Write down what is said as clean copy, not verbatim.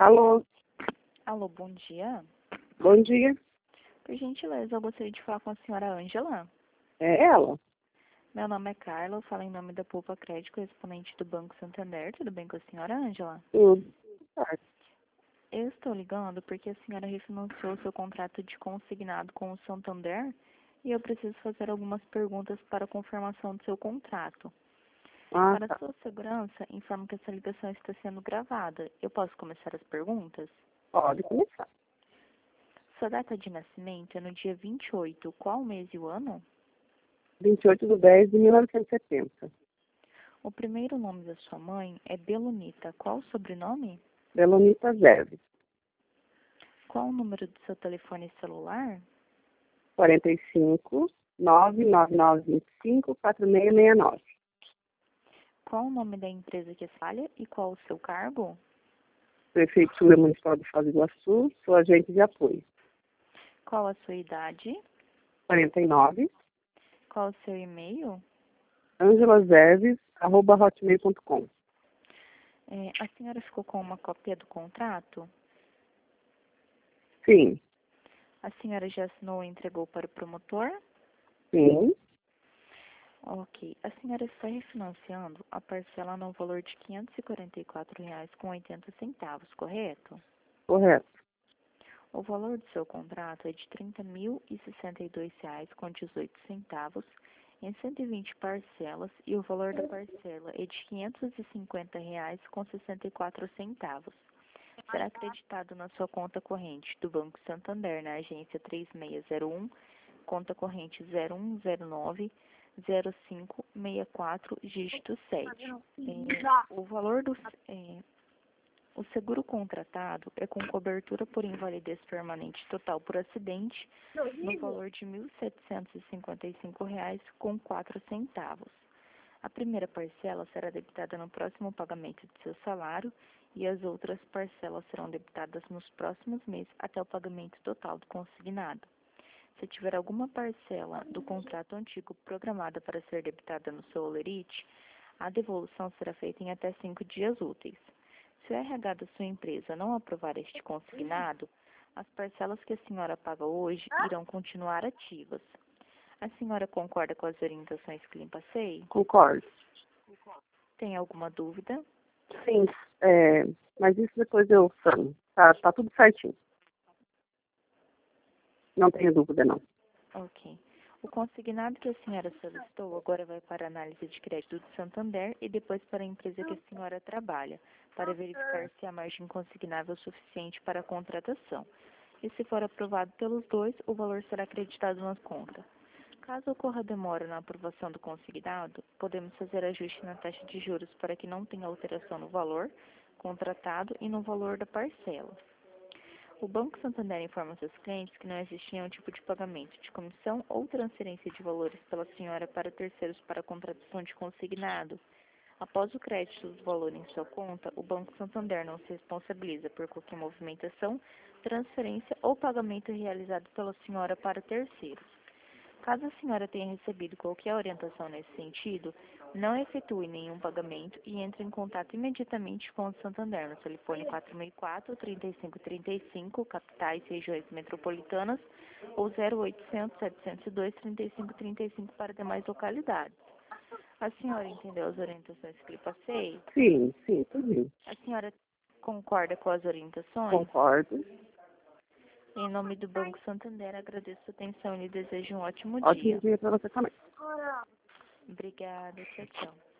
Alô, Alô, bom dia. bom dia. Por gentileza, eu gostaria de falar com a senhora Ângela. É ela? Meu nome é Carla, eu falo em nome da Poupa Crédito, correspondente do Banco Santander. Tudo bem com a senhora Ângela? Tudo. Certo. Eu estou ligando porque a senhora refinanciou seu contrato de consignado com o Santander e eu preciso fazer algumas perguntas para a confirmação do seu contrato. Ah, Para tá. sua segurança, informo que essa ligação está sendo gravada. Eu posso começar as perguntas? Pode começar. Sua data de nascimento é no dia 28. Qual o mês e o ano? 28/10/1970. O primeiro nome da sua mãe é Belonita. Qual o sobrenome? Belonita Zerve. Qual o número do seu telefone celular? 45 99925 4669. Qual o nome da empresa que falha e qual o seu cargo? Prefeitura Municipal de Foz do Iguaçu, sou agente de apoio. Qual a sua idade? 49 Qual o seu e-mail? angelazerves@hotmail.com. A senhora ficou com uma cópia do contrato? Sim, A senhora já assinou e entregou para o promotor? sim, Ok. A senhora está refinanciando a parcela no valor de R$ 544,80, correto? correto. O valor do seu contrato é de R$ 30.062,18 em 120 parcelas e o valor da parcela é de R$ 550,64. Será acreditado na sua conta corrente do Banco Santander, na agência 3601, conta corrente 01090564, dígito 7. O valor o seguro contratado é com cobertura por invalidez permanente total por acidente, no valor de R$ 1.755,04. A primeira parcela será debitada no próximo pagamento de seu salário e as outras parcelas serão debitadas nos próximos meses até o pagamento total do consignado. Se tiver alguma parcela do contrato antigo programada para ser debitada no seu holerite, a devolução será feita em até 5 dias úteis. Se o RH da sua empresa não aprovar este consignado, as parcelas que a senhora paga hoje irão continuar ativas. A senhora concorda com as orientações que lhe passei? Concordo. Tem alguma dúvida? Sim, mas isso depois eu sano. Tá tudo certinho. Não tenho dúvida, não. Ok. O consignado que a senhora solicitou agora vai para a análise de crédito do Santander e depois para a empresa que a senhora trabalha, para verificar se há margem consignável suficiente para a contratação. E se for aprovado pelos dois, o valor será acreditado na conta. Caso ocorra demora na aprovação do consignado, podemos fazer ajuste na taxa de juros para que não tenha alteração no valor contratado e no valor da parcela. O Banco Santander informa seus clientes que não existe nenhum tipo de pagamento de comissão ou transferência de valores pela senhora para terceiros para a contratação de consignado. Após o crédito do valor em sua conta, o Banco Santander não se responsabiliza por qualquer movimentação, transferência ou pagamento realizado pela senhora para terceiros. Caso a senhora tenha recebido qualquer orientação nesse sentido, não efetue nenhum pagamento e entre em contato imediatamente com o Santander no telefone 464-3535, capitais e regiões metropolitanas, ou 0800-702-3535 para demais localidades. A senhora entendeu as orientações que lhe passei? Sim, tudo. A senhora concorda com as orientações? Concordo. Em nome do Banco Santander, agradeço a atenção e lhe desejo um ótimo dia. Ótimo dia para você também. Obrigada, tchau, tchau.